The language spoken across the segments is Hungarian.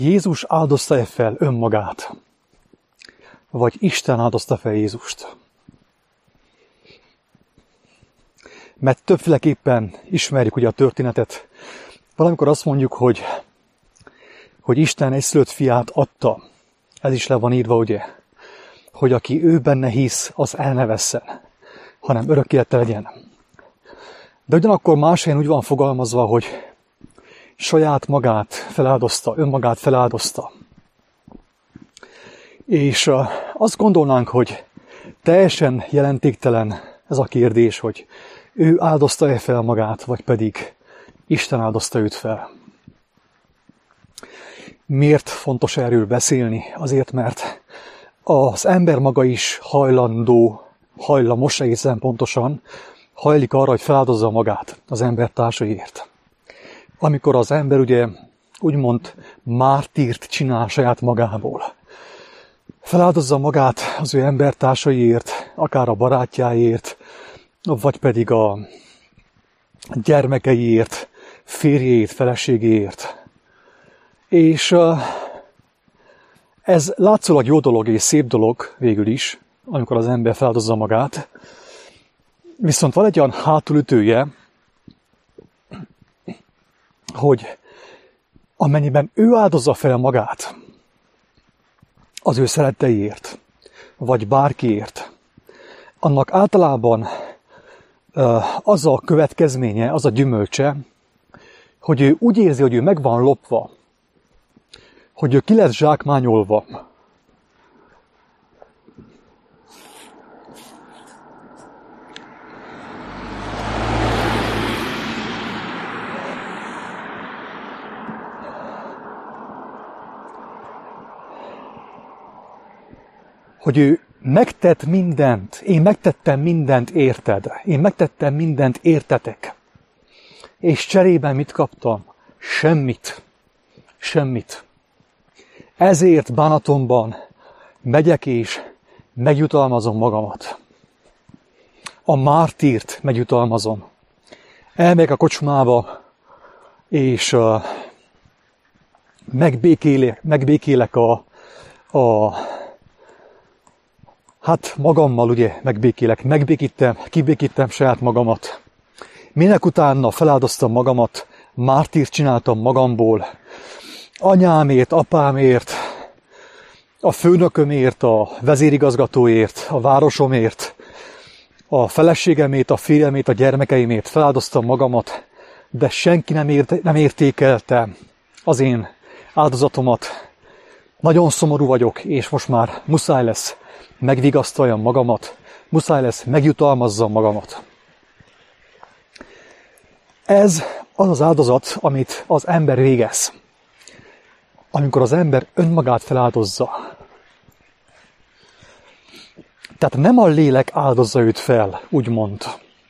Jézus áldozta-e fel önmagát? Vagy Isten áldozta fel Jézust? Mert többféleképpen ismerjük ugye a történetet. Valamikor azt mondjuk, hogy Isten egyszülött fiát adta. Ez is le van írva, ugye? Hogy aki ő benne hisz, az el ne vesszen, hanem örök élete legyen. De ugyanakkor más helyen úgy van fogalmazva, hogy saját magát feláldozta, önmagát feláldozta. És azt gondolnánk, hogy teljesen jelentéktelen ez a kérdés, hogy ő áldozta-e fel magát, vagy pedig Isten áldozta őt fel. Miért fontos erről beszélni? Azért, mert az ember maga is hajlamos egészen pontosan, hajlik arra, hogy feláldozza magát az embertársaiért. Amikor az ember ugye úgymond mártírt csinál saját magából. Feláldozza magát az ő embertársaiért, akár a barátjáért, vagy pedig a gyermekeiért, férjéért, feleségéért. És ez látszólag jó dolog és szép dolog végül is, amikor az ember feláldozza magát. Viszont van egy olyan hátulütője, hogy amennyiben ő áldozza fel magát az ő szeretteiért, vagy bárkiért, annak általában az a következménye, az a gyümölcse, hogy ő úgy érzi, hogy ő meg van lopva, hogy ő ki lesz zsákmányolva. Hogy ő megtett mindent, én megtettem mindent érted, én megtettem mindent értetek. És cserében mit kaptam? Semmit. Semmit. Ezért bánatomban megyek és megjutalmazom magamat. A mártírt megjutalmazom. Elmegyek a kocsmába, és megbékélek hát magammal, ugye, kibékítem saját magamat. Minek utána feláldoztam magamat, mártírt csináltam magamból, anyámért, apámért, a főnökömért, a vezérigazgatóért, a városomért, a feleségemért, a férjemért, a gyermekeimért feláldoztam magamat, de senki nem értékelte az én áldozatomat. Nagyon szomorú vagyok, és most már muszáj lesz megvigasztaljam magamat, muszáj lesz megjutalmazzam magamat. Ez az az áldozat, amit az ember végez, amikor az ember önmagát feláldozza. Tehát nem a lélek áldozza őt fel, úgymond.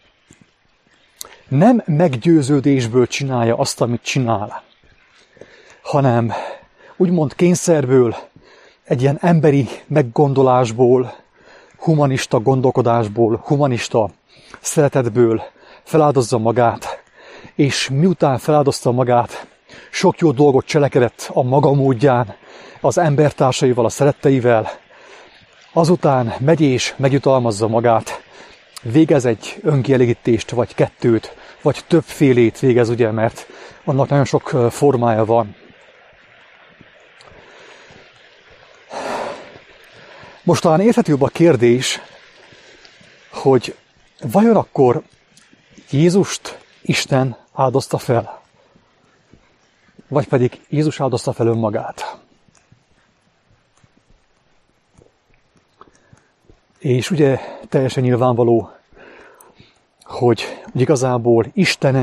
Nem meggyőződésből csinálja azt, amit csinál, hanem úgymond kényszerből, egy ilyen emberi meggondolásból, humanista gondolkodásból, humanista szeretetből feláldozza magát, és miután feláldozta magát, sok jó dolgot cselekedett a maga módján, az embertársaival, a szeretteivel, azután megy és megjutalmazza magát, végez egy önkielégítést, vagy kettőt, vagy többfélét végez, ugye, mert annak nagyon sok formája van. Most talán érthetőbb a kérdés, hogy vajon akkor Jézust Isten áldozta fel? Vagy pedig Jézus áldozta fel önmagát? És ugye teljesen nyilvánvaló, hogy igazából Isten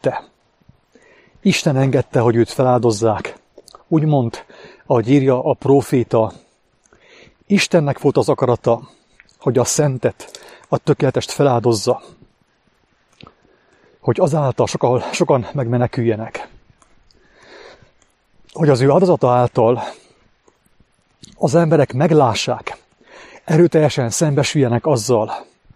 engedte, hogy őt feláldozzák. Úgymond, ahogy írja a próféta, Istennek volt az akarata, hogy a szentet, a tökéletest feláldozza, hogy azáltal sokan megmeneküljenek. Hogy az ő áldozata által az emberek meglássák, erőteljesen szembesüljenek azzal,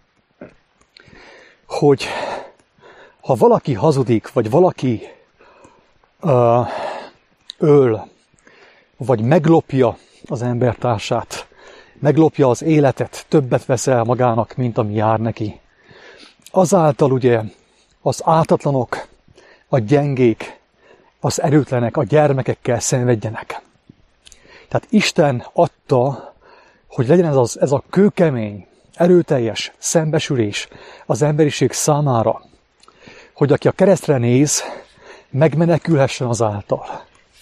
hogy ha valaki hazudik, vagy valaki öl, vagy meglopja az embertársát, meglopja az életet, többet vesz el magának, mint ami jár neki. Azáltal ugye az ártatlanok, a gyengék, az erőtlenek, a gyermekekkel szenvedjenek. Tehát Isten adta, hogy legyen ez a kőkemény, erőteljes szembesülés az emberiség számára, hogy aki a keresztre néz, megmenekülhessen azáltal.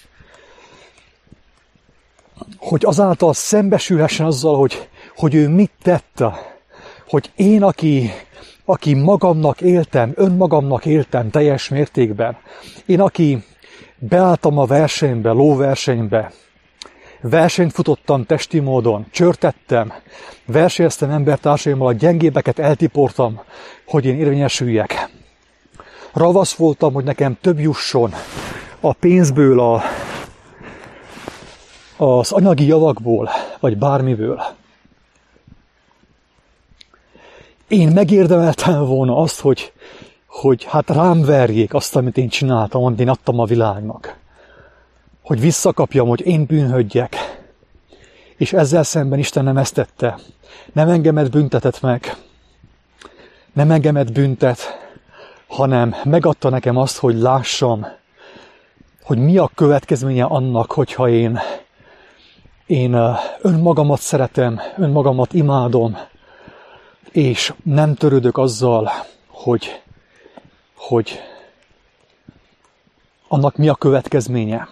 Hogy azáltal szembesülhessen azzal, hogy ő mit tette, hogy én, aki magamnak éltem, önmagamnak éltem teljes mértékben, én, aki beálltam a versenybe, lóversenybe, versenyt futottam testi módon, csörtettem, versenyeztem embertársaimmal, a gyengébeket eltiportam, hogy én érvényesüljek. Ravasz voltam, hogy nekem több jusson a pénzből, az anyagi javakból, vagy bármiből. Én megérdemeltem volna azt, hogy hát rám verjék azt, amit én csináltam, amit én adtam a világnak. Hogy visszakapjam, hogy én bűnhődjek. És ezzel szemben Isten nem ezt tette. Nem engemet büntetett meg. Nem engemet büntet, hanem megadta nekem azt, hogy lássam, hogy mi a következménye annak, hogyha én önmagamat szeretem, önmagamat imádom, és nem törődök azzal, hogy annak mi a következménye.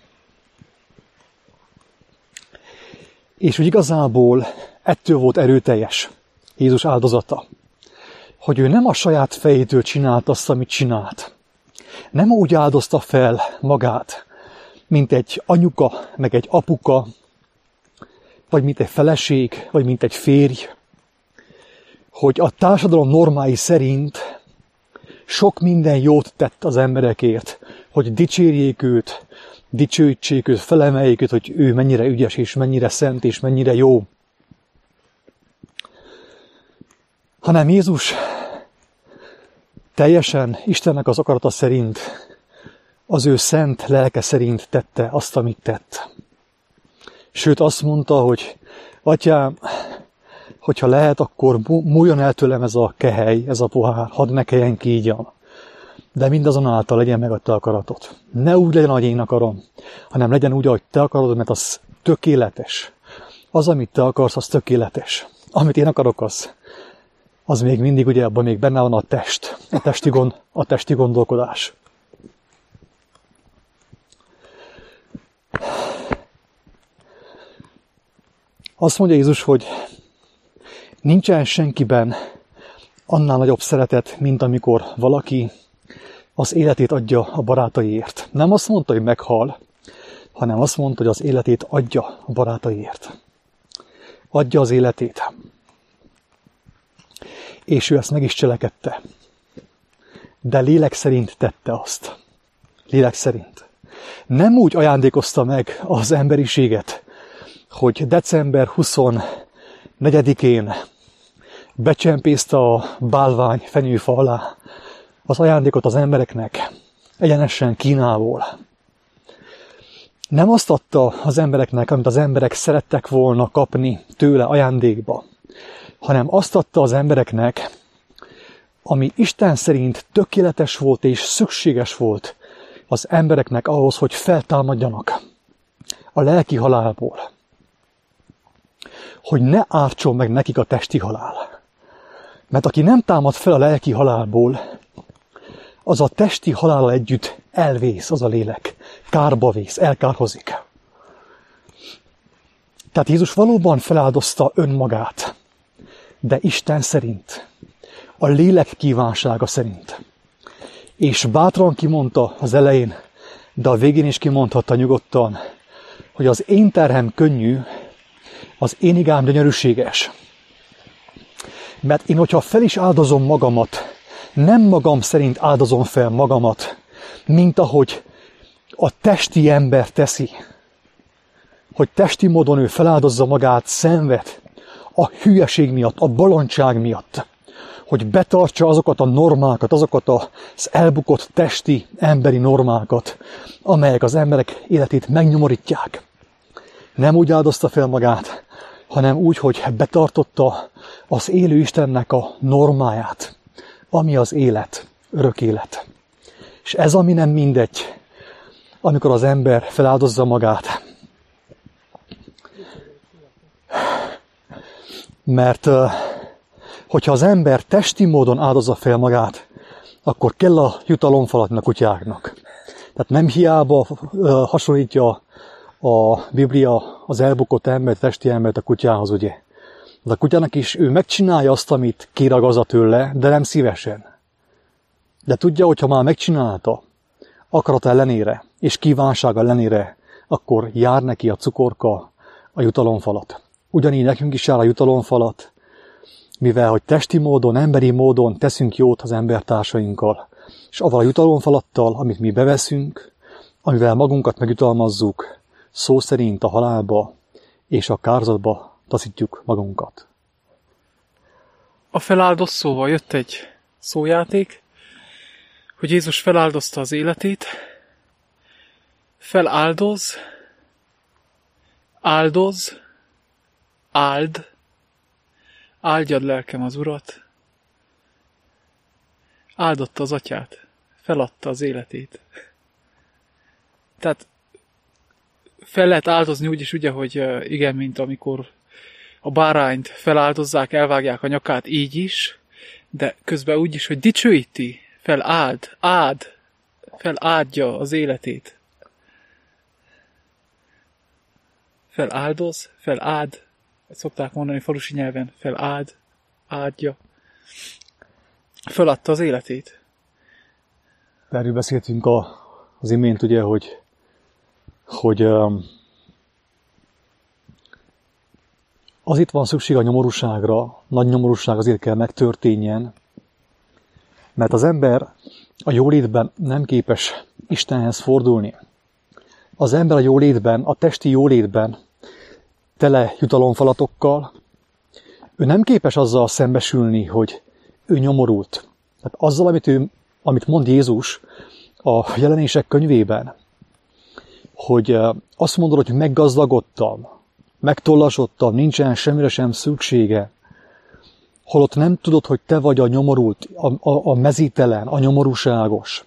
És hogy igazából ettől volt erőteljes Jézus áldozata, hogy ő nem a saját fejétől csinált azt, amit csinált. Nem úgy áldozta fel magát, mint egy anyuka, meg egy apuka, vagy mint egy feleség, vagy mint egy férj, hogy a társadalom normái szerint sok minden jót tett az emberekért, hogy dicsérjék őt, dicsőítsék őt, felemeljék őt, hogy ő mennyire ügyes, és mennyire szent, és mennyire jó. Hanem Jézus teljesen Istennek az akarata szerint, az ő szent lelke szerint tette azt, amit tett. Sőt, azt mondta, hogy Atyám, hogyha lehet, akkor múljon el tőlem ez a kehely, ez a pohár, hadd ne kelljen kígyam. De mindazonáltal legyen meg a te akaratod. Ne úgy legyen, ahogy én akarom, hanem legyen úgy, ahogy te akarod, mert az tökéletes. Az, amit te akarsz, az tökéletes. Amit én akarok, az még mindig, ugye abban még benne van a test, a testi gondolkodás. Azt mondja Jézus, hogy nincsen senkiben annál nagyobb szeretet, mint amikor valaki az életét adja a barátaiért. Nem azt mondta, hogy meghal, hanem azt mondta, hogy az életét adja a barátaiért. Adja az életét. És ő ezt meg is cselekedte. De lélek szerint tette azt. Lélek szerint. Nem úgy ajándékozta meg az emberiséget, hogy december 24-én becsempészte a bálvány fenyőfa alá az ajándékot az embereknek, egyenesen Kínából. Nem azt adta az embereknek, amit az emberek szerettek volna kapni tőle ajándékba, hanem azt adta az embereknek, ami Isten szerint tökéletes volt és szükséges volt az embereknek ahhoz, hogy feltámadjanak a lelki halálból. Hogy ne ártson meg nekik a testi halál. Mert aki nem támad fel a lelki halálból, az a testi halállal együtt elvész, az a lélek. Kárba vész, elkárhozik. Tehát Jézus valóban feláldozta önmagát, de Isten szerint, a lélek kívánsága szerint. És bátran kimondta az elején, de a végén is kimondhatta nyugodtan, hogy az én terhem könnyű, az én igám gyönyörűséges. Mert én, hogyha fel is áldozom magamat, nem magam szerint áldozom fel magamat, mint ahogy a testi ember teszi. Hogy testi módon ő feláldozza magát, szenved a hülyeség miatt, a bolondság miatt. Hogy betartsa azokat a normákat, azokat az elbukott testi, emberi normákat, amelyek az emberek életét megnyomorítják. Nem úgy áldozta fel magát, hanem úgy, hogy betartotta az élő Istennek a normáját, ami az élet, örök élet. És ez, ami nem mindegy, amikor az ember feláldozza magát. Mert hogyha az ember testi módon áldozza fel magát, akkor kell a jutalomfalatnak a kutyáknak. Tehát nem hiába hasonlítja a Biblia az elbukott embert, testi embert a kutyához, ugye. De a kutyának is ő megcsinálja azt, amit kiragazza tőle, de nem szívesen. De tudja, hogy ha már megcsinálta, akarata ellenére és kívánság ellenére, akkor jár neki a cukorka, a jutalomfalat. Ugyanígy nekünk is jár a jutalomfalat, mivel hogy testi módon, emberi módon teszünk jót az embertársainkkal. És avval a jutalomfalattal, amit mi beveszünk, amivel magunkat megjutalmazzuk, szó szerint a halálba és a kárzatba taszítjuk magunkat. A feláldoz szóval jött egy szójáték, hogy Jézus feláldozta az életét, feláldoz, áldoz, áld, áldjad lelkem az Urat, áldotta az atyát, feladta az életét. Tehát fel lehet áldozni úgy is, ugye, hogy igen, mint amikor a bárányt feláldozzák, elvágják a nyakát, így is, de közben úgy is, hogy dicsőíti, feláldja az életét. Feláldoz, feláld, szokták mondani falusi nyelven, feláld, áldja. Feladta az életét. Erről beszéltünk az imént, ugye, hogy az itt van szükség a nyomorúságra, nagy nyomorúság azért kell megtörténjen, mert az ember a jólétben nem képes Istenhez fordulni. Az ember a jólétben, a testi jólétben tele jutalomfalatokkal, ő nem képes azzal szembesülni, hogy ő nyomorult. Tehát azzal, amit mond Jézus a Jelenések könyvében, hogy azt mondod, hogy meggazdagodtam, megtollasodtam, nincsen semmire sem szüksége, holott nem tudod, hogy te vagy a nyomorult, a mezítelen, a nyomorúságos.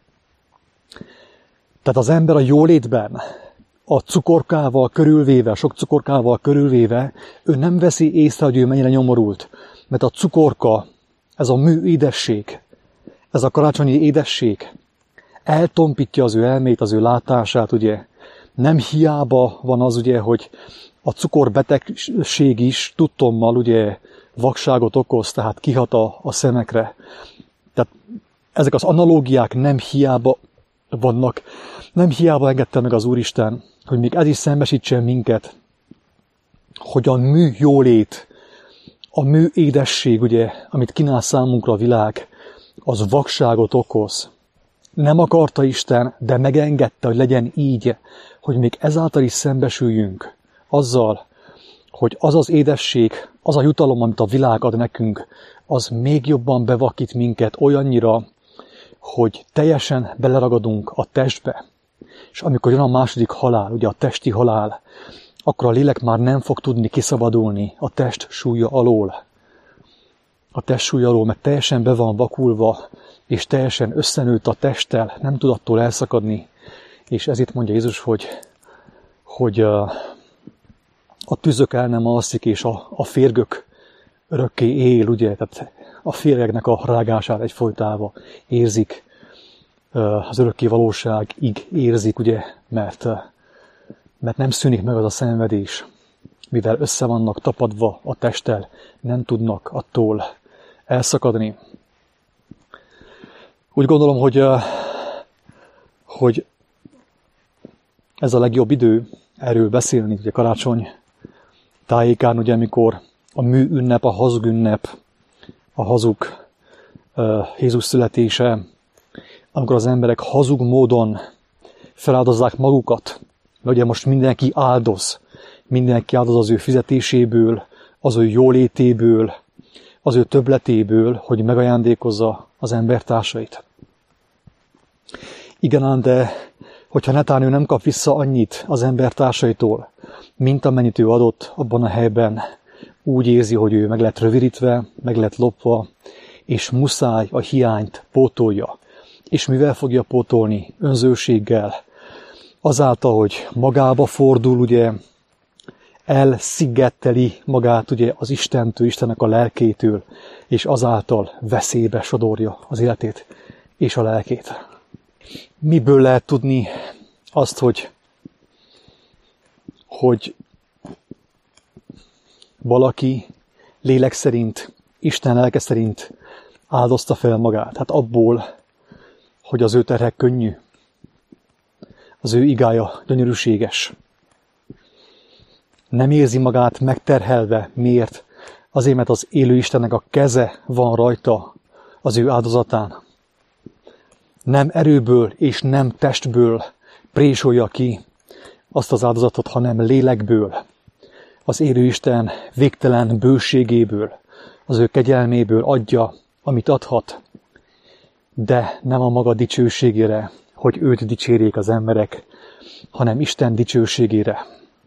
Tehát az ember a jólétben, a cukorkával körülvéve, sok cukorkával körülvéve, ő nem veszi észre, hogy ő mennyire nyomorult. Mert a cukorka, ez a mű édesség, ez a karácsonyi édesség, eltompítja az ő elmét, az ő látását, ugye. Nem hiába van az, ugye, hogy a cukorbetegség is tudtommal, ugye, vakságot okoz, tehát kihat a szemekre. Tehát ezek az analógiák nem hiába vannak, nem hiába engedte meg az Úristen, hogy még ez is szembesítsen minket, hogy a mű jólét, a mű édesség, ugye, amit kínál számunkra a világ, az vakságot okoz. Nem akarta Isten, de megengedte, hogy legyen így, hogy még ezáltal is szembesüljünk azzal, hogy az az édesség, az a jutalom, amit a világ ad nekünk, az még jobban bevakít minket olyannyira, hogy teljesen beleragadunk a testbe. És amikor jön a második halál, ugye a testi halál, akkor a lélek már nem fog tudni kiszabadulni a test súlya alól. A test súlya alól, mert teljesen be van vakulva, és teljesen összenőtt a testtel, nem tud attól elszakadni. És ezért mondja Jézus, hogy a tüzök el nem alszik, és a férgök örökké él, ugye, tehát a férgeknek a rágását egyfolytában érzik, az örökké valóságig érzik, ugye, mert nem szűnik meg az a szenvedés, mivel össze vannak tapadva a testtel, nem tudnak attól elszakadni. Úgy gondolom, hogy ez a legjobb idő erről beszélni, ugye karácsony tájékán, ugye, amikor a mű ünnep, a hazug ünnep, a hazug Jézus születése, amikor az emberek hazug módon feláldozzák magukat, mert ugye most mindenki áldoz az ő fizetéséből, az ő jólétéből, az ő többletéből, hogy megajándékozza az embertársait. Igen ám, de hogyha netán ő nem kap vissza annyit az embertársaitól, mint amennyit ő adott abban a helyben, úgy érzi, hogy ő meg lett rövidítve, meg lett lopva, és muszáj a hiányt pótolja. És mivel fogja pótolni? Önzőséggel. Azáltal, hogy magába fordul, ugye, elszigeteli magát ugye az Istentől, Istennek a lelkétől, és azáltal veszélybe sodorja az életét és a lelkét. Miből lehet tudni azt, hogy valaki lélek szerint, Isten lelke szerint áldozta fel magát? Hát abból, hogy az ő terhe könnyű, az ő igája gyönyörűséges. Nem érzi magát megterhelve. Miért? Azért, mert az élő Istennek a keze van rajta az ő áldozatán. Nem erőből és nem testből présolja ki azt az áldozatot, hanem lélekből. Az élő Isten végtelen bőségéből, az ő kegyelméből adja, amit adhat, de nem a maga dicsőségére, hogy őt dicsérjék az emberek, hanem Isten dicsőségére.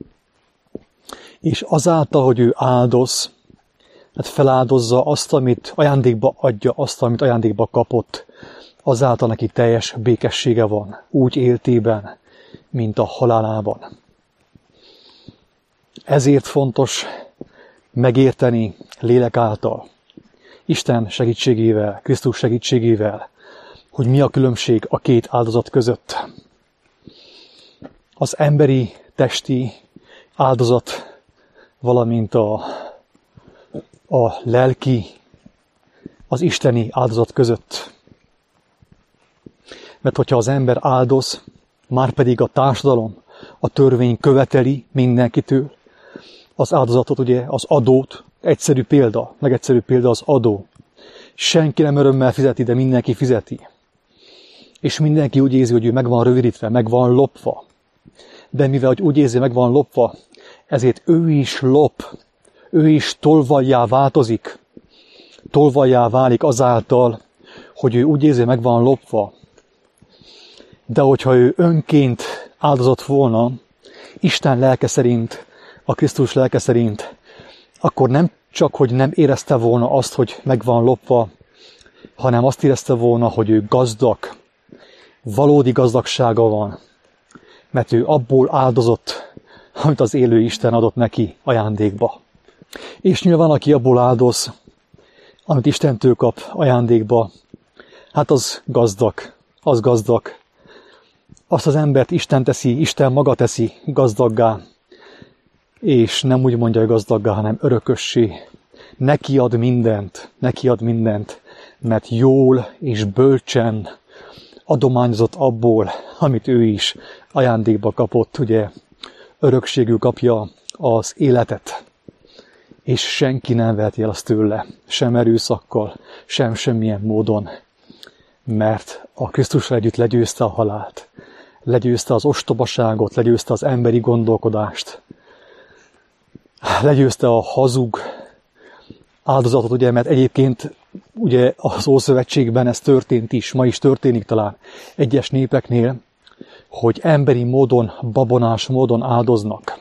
És azáltal, hogy ő áldoz, hát feláldozza azt, amit ajándékba adja, azt, amit ajándékba kapott, azáltal neki teljes békessége van, úgy éltében, mint a halálában. Ezért fontos megérteni lélek által, Isten segítségével, Krisztus segítségével, hogy mi a különbség a két áldozat között. Az emberi, testi áldozat, valamint a lelki, az isteni áldozat között. Mert hogyha az ember áldoz, márpedig a társadalom, a törvény követeli mindenkitől az áldozatot, ugye, az adót, egyszerű példa, legegyszerűbb példa az adó. Senki nem örömmel fizeti, de mindenki fizeti. És mindenki úgy érzi, hogy ő meg van rövidítve, meg van lopva. De mivel hogy úgy érzi, meg van lopva, ezért ő is lop, ő is tolvajjá változik. Tolvajjá válik azáltal, hogy ő úgy érzi, meg van lopva. De hogyha ő önként áldozott volna, Isten lelke szerint, a Krisztus lelke szerint, akkor nem csak, hogy nem érezte volna azt, hogy meg van lopva, hanem azt érezte volna, hogy ő gazdag, valódi gazdagsága van, mert ő abból áldozott, amit az élő Isten adott neki ajándékba. És nyilván, aki abból áldoz, amit Istentől kap ajándékba, hát az gazdag, az gazdag. Azt az embert Isten teszi, Isten maga teszi gazdaggá, és nem úgy mondja, hogy gazdaggá, hanem örökössé. Neki ad mindent, mert jól és bölcsen adományozott abból, amit ő is ajándékba kapott, ugye örökségül kapja az életet. És senki nem veheti el azt tőle, sem erőszakkal, sem semmilyen módon, mert a Krisztussal együtt legyőzte a halált, legyőzte az ostobaságot, legyőzte az emberi gondolkodást, legyőzte a hazug áldozatot, ugye, mert egyébként ugye az Ószövetségben ez történt is, ma is történik talán egyes népeknél, hogy emberi módon, babonás módon áldoznak.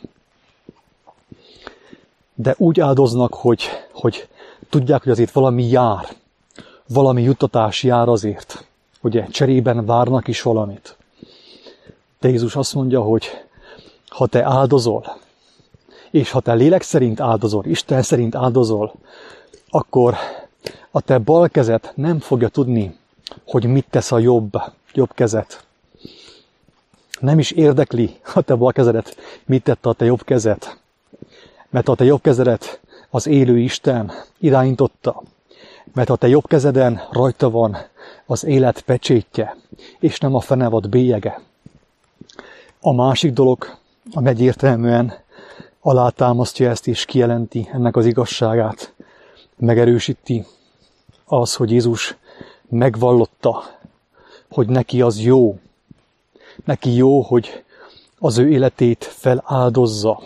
De úgy áldoznak, hogy tudják, hogy azért valami jár, valami juttatás jár azért. Ugye cserében várnak is valamit. De Jézus azt mondja, hogy ha te áldozol, és ha te lélek szerint áldozol, Isten szerint áldozol, akkor a te bal kezed nem fogja tudni, hogy mit tesz a jobb kezed. Nem is érdekli a te bal kezedet, mit tette a te jobb kezed. Mert a te jobb kezedet az élő Isten irányította. Mert a te jobb kezeden rajta van az élet pecsétje, és nem a fenevad bélyege. A másik dolog, ami egyértelműen alátámasztja ezt és kijelenti ennek az igazságát, megerősíti az, hogy Jézus megvallotta, hogy neki az jó. Neki jó, hogy az ő életét feláldozza.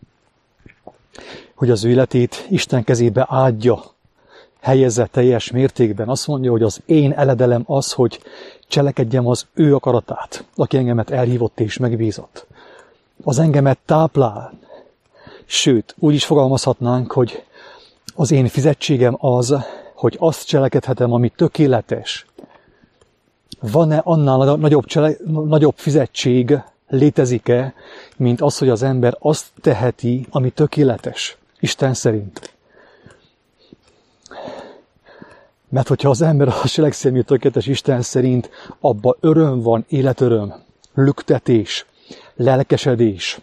Hogy az ő életét Isten kezébe áldja, helyezze teljes mértékben. Azt mondja, hogy az én eledelem az, hogy cselekedjem az ő akaratát, aki engemet elhívott és megbízott. Az engemet táplál, Sőt, úgy is fogalmazhatnánk, hogy az én fizetségem az, hogy azt cselekedhetem, ami tökéletes. Van-e annál nagyobb fizetség, létezik-e, mint az, hogy az ember azt teheti, ami tökéletes, Isten szerint? Mert hogyha az ember azt cselekszi, ami tökéletes Isten szerint, abban öröm van, életöröm, lüktetés, lelkesedés,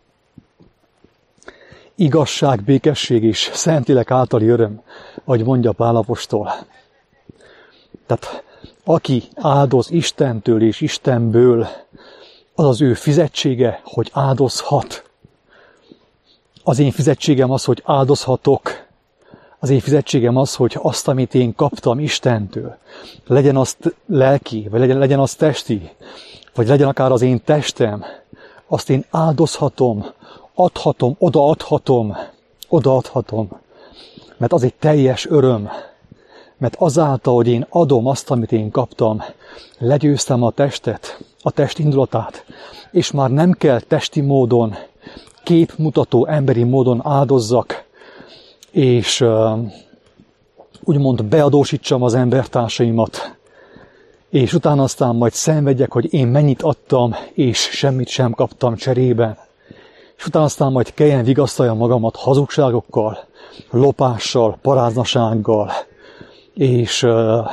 igazság, békesség és Szentlélek általi öröm, ahogy mondja Pál apostol. Tehát aki áldoz Istentől és Istenből, az az ő fizetsége, hogy áldozhat. Az én fizetségem az, hogy áldozhatok. Az én fizetségem az, hogy azt, amit én kaptam Istentől, legyen az lelki, vagy legyen az testi, vagy legyen akár az én testem, azt én áldozhatom, adhatom, odaadhatom. Mert az egy teljes öröm. Mert azáltal, hogy én adom azt, amit én kaptam, legyőztem a testet, a test indulatát, és már nem kell testi módon, képmutató emberi módon áldozzak, és úgymond beadósítsam az embertársaimat, és utána aztán majd szenvedjek, hogy én mennyit adtam, és semmit sem kaptam cserében. És utána aztán majd kelljen vigasztaljam magamat hazugságokkal, lopással, paráznasággal, és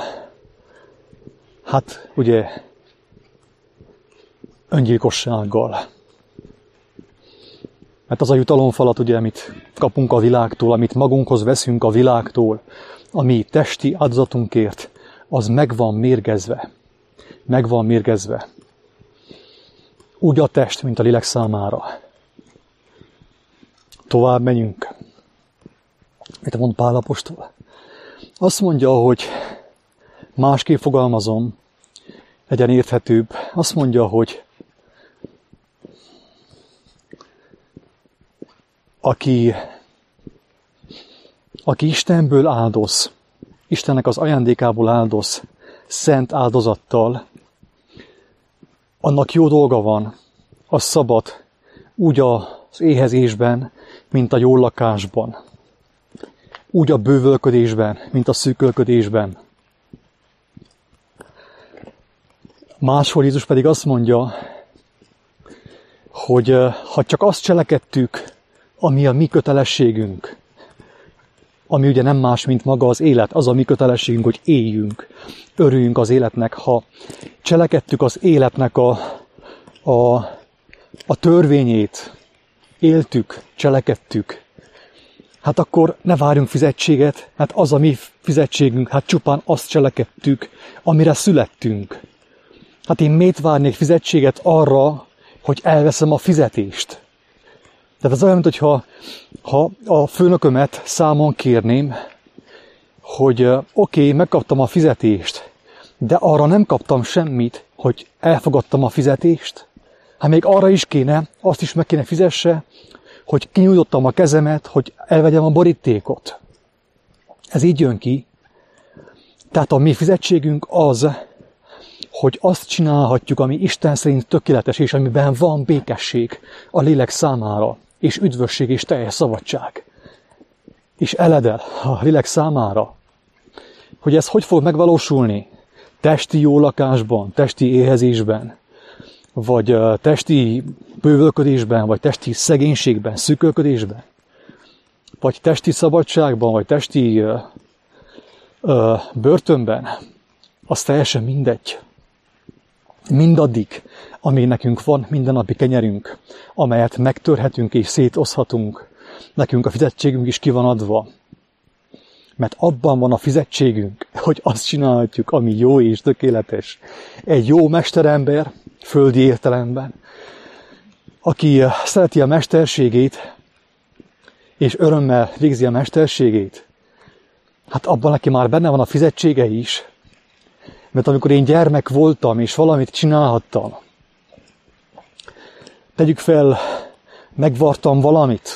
hát ugye öngyilkossággal. Mert az a jutalomfalat, ugye, amit kapunk a világtól, amit magunkhoz veszünk a világtól, ami testi áldozatunkért, az meg van mérgezve. Meg van mérgezve. Úgy a test, mint a lélek számára. Tovább menjünk. Mit mond Pál apostol? Azt mondja, hogy másképp fogalmazom, legyen érthetőbb. Azt mondja, hogy aki Istenből áldoz, Istennek az ajándékából áldoz, szent áldozattal, annak jó dolga van, az szabad, úgy az éhezésben, mint a jó lakásban, úgy a bővölködésben, mint a szűkölködésben. Máshol Jézus pedig azt mondja, hogy ha csak azt cselekedtük, ami a mi kötelességünk, ami ugye nem más, mint maga az élet, az a mi kötelességünk, hogy éljünk, örüljünk az életnek. Ha cselekedtük az életnek a törvényét, éltük, cselekedtük, hát akkor ne várjunk fizetséget, hát az a mi fizetségünk, hát csupán azt cselekedtük, amire születtünk. Hát én miért várnék fizetséget arra, hogy elveszem a fizetést? Tehát ez olyan, mintha a főnökömet számon kérném, hogy oké, megkaptam a fizetést, de arra nem kaptam semmit, hogy elfogadtam a fizetést. Hát még arra is kéne, azt is meg kéne fizesse, hogy kinyújtottam a kezemet, hogy elvegyem a borítékot. Ez így jön ki. Tehát a mi fizetségünk az, hogy azt csinálhatjuk, ami Isten szerint tökéletes, és amiben van békesség a lélek számára, és üdvösség és teljes szabadság. És eledel a lélek számára. Hogy ez hogy fog megvalósulni? Testi jó lakásban, testi éhezésben, vagy testi bővölködésben, vagy testi szegénységben, szűkölködésben, vagy testi szabadságban, vagy testi börtönben, az teljesen mindegy. Mindaddig, amíg nekünk van mindennapi kenyerünk, amelyet megtörhetünk és szétoszhatunk, nekünk a fizetségünk is ki van adva. Mert abban van a fizetségünk, hogy azt csinálhatjuk, ami jó és tökéletes. Egy jó mesterember, földi értelemben, aki szereti a mesterségét, és örömmel végzi a mesterségét, hát abban neki már benne van a fizetsége is. Mert amikor én gyermek voltam, és valamit csinálhattam, tegyük fel, megvartam valamit,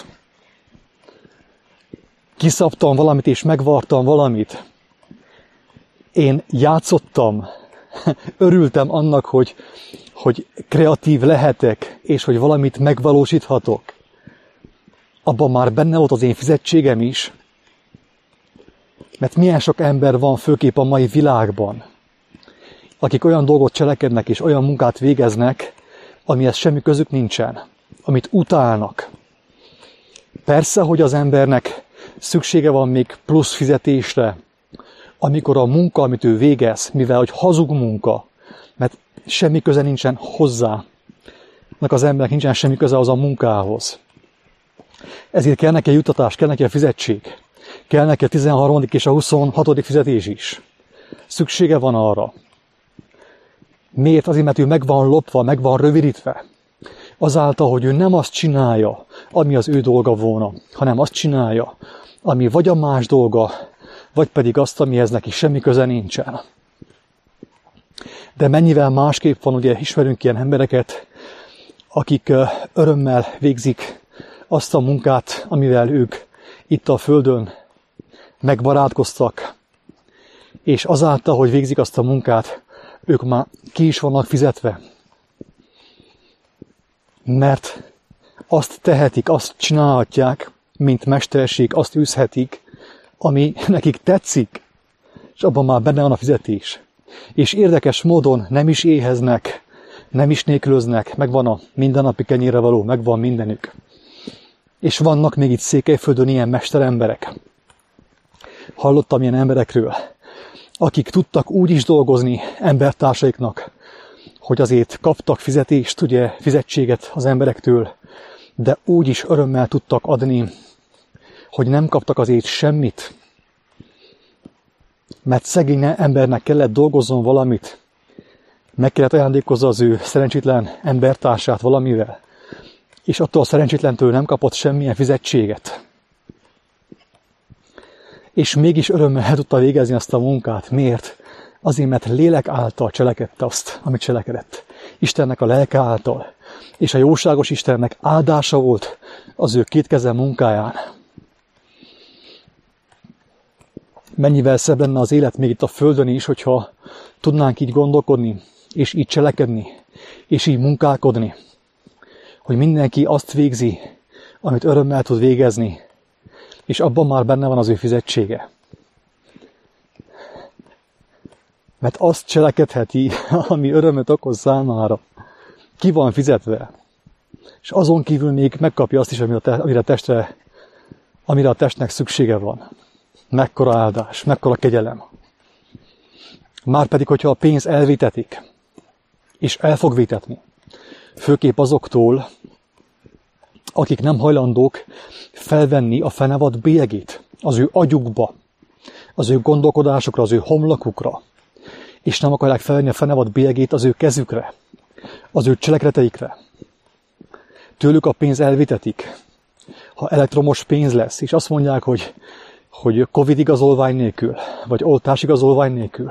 kiszabtam valamit, és megvartam valamit, én játszottam, örültem annak, hogy kreatív lehetek, és hogy valamit megvalósíthatok, abban már benne volt az én fizetségem is, mert milyen sok ember van főképp a mai világban, akik olyan dolgot cselekednek és olyan munkát végeznek, amihez semmi közük nincsen, amit utálnak. Persze, hogy az embernek szüksége van még plusz fizetésre, amikor a munka, amit ő végez, mivel hogy hazug munka, mert semmi köze nincsen hozzá, az embernek nincsen semmi köze az a munkához. Ezért kell neki a juttatás, kell neki a fizetség, kell neki a 13. és a 26. fizetés is. Szüksége van arra. Miért? Azért, mert ő meg van lopva, meg van rövidítve. Azáltal, hogy ő nem azt csinálja, ami az ő dolga volna, hanem azt csinálja, ami vagy a más dolga, vagy pedig azt, amihez neki semmi köze nincsen. De mennyivel másképp van, ugye ismerünk ilyen embereket, akik örömmel végzik azt a munkát, amivel ők itt a Földön megbarátkoztak, és azáltal, hogy végzik azt a munkát, ők már ki is vannak fizetve. Mert azt tehetik, azt csinálhatják, mint mesterség, azt űzhetik, ami nekik tetszik, és abban már benne van a fizetés. És érdekes módon nem is éheznek, nem is nélkülöznek, megvan a mindennapi kenyérre való, megvan mindenük. És vannak még itt Székelyföldön ilyen mesteremberek. Hallottam ilyen emberekről, akik tudtak úgy is dolgozni embertársaiknak, hogy azért kaptak fizetést, ugye fizetséget az emberektől, de úgy is örömmel tudtak adni, hogy nem kaptak azért semmit, mert szegény embernek kellett dolgozzon valamit, meg kellett ajándékozza az ő szerencsétlen embertársát valamivel, és attól a szerencsétlentől nem kapott semmilyen fizetséget. És mégis örömmel tudta végezni azt a munkát. Miért? Azért, mert lélek által cselekedte azt, amit cselekedett. Istennek a lelke által. És a jóságos Istennek áldása volt az ő két keze munkáján. Mennyivel szebb lenne az élet még itt a Földön is, hogyha tudnánk így gondolkodni, és így cselekedni, és így munkálkodni. Hogy mindenki azt végzi, amit örömmel tud végezni, és abban már benne van az ő fizetsége. Mert azt cselekedheti, ami örömöt okoz számára. Ki van fizetve. És azon kívül még megkapja azt is, amire a testnek szüksége van. Mekkora áldás, mekkora kegyelem. Márpedig, hogyha a pénz elvitetik, és el fog vitetni, főképp azoktól, akik nem hajlandók felvenni a fenevad bélyegét az ő agyukba, az ő gondolkodásukra, az ő homlokukra, és nem akarják felvenni a fenevad bélyegét az ő kezükre, az ő cselekedeteikre. Tőlük a pénz elvitetik. Ha elektromos pénz lesz, és azt mondják, hogy Covid igazolvány nélkül, vagy oltás igazolvány nélkül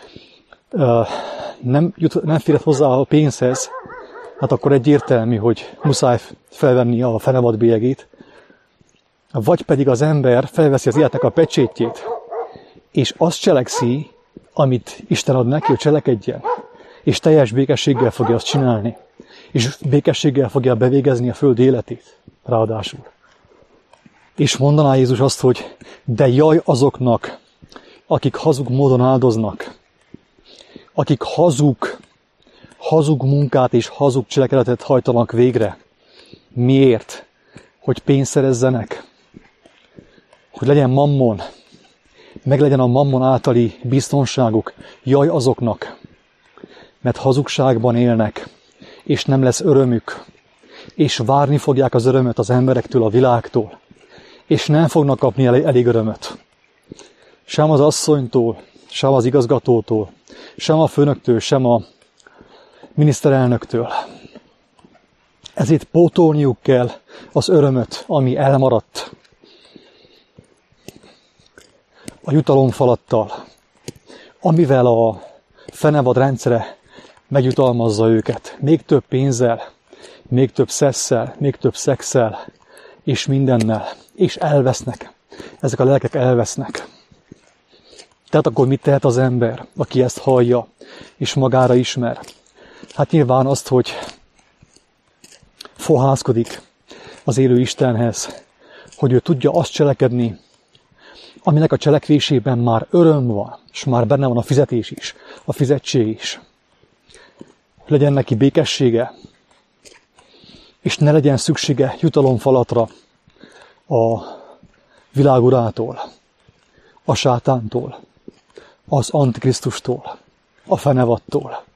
nem férhet hozzá a pénzhez, hát akkor egyértelmű, hogy muszáj felvenni a fenevad bélyegét, vagy pedig az ember felveszi az életnek a pecsétjét, és azt cselekszi, amit Isten ad neki, hogy cselekedjen, és teljes békességgel fogja azt csinálni, és békességgel fogja bevégezni a föld életét, ráadásul. És mondaná Jézus azt, hogy de jaj azoknak, akik hazug módon áldoznak, akik hazug munkát és hazug cselekedetet hajtanak végre. Miért? Hogy pénzt szerezzenek, hogy legyen mammon, meg legyen a mammon általi biztonságuk. Jaj azoknak, mert hazugságban élnek, és nem lesz örömük, és várni fogják az örömöt az emberektől, a világtól, és nem fognak kapni elég örömöt. Sem az asszonytól, sem az igazgatótól, sem a főnöktől, sem a miniszterelnöktől. Ezért pótolniuk kell az örömöt, ami elmaradt. A jutalomfalattal, amivel a fenevad rendszere megjutalmazza őket. Még több pénzzel, még több szesszel, még több szexsel, és mindennel. És elvesznek. Ezek a lelkek elvesznek. Tehát akkor mit tehet az ember, aki ezt hallja, és magára ismer? Hát nyilván azt, hogy fohászkodik az élő Istenhez, hogy ő tudja azt cselekedni, aminek a cselekvésében már öröm van, és már benne van a fizetés is, a fizetség is. Legyen neki békessége, és ne legyen szüksége jutalomfalatra a világurától, a sátántól, az antikrisztustól, a fenevattól.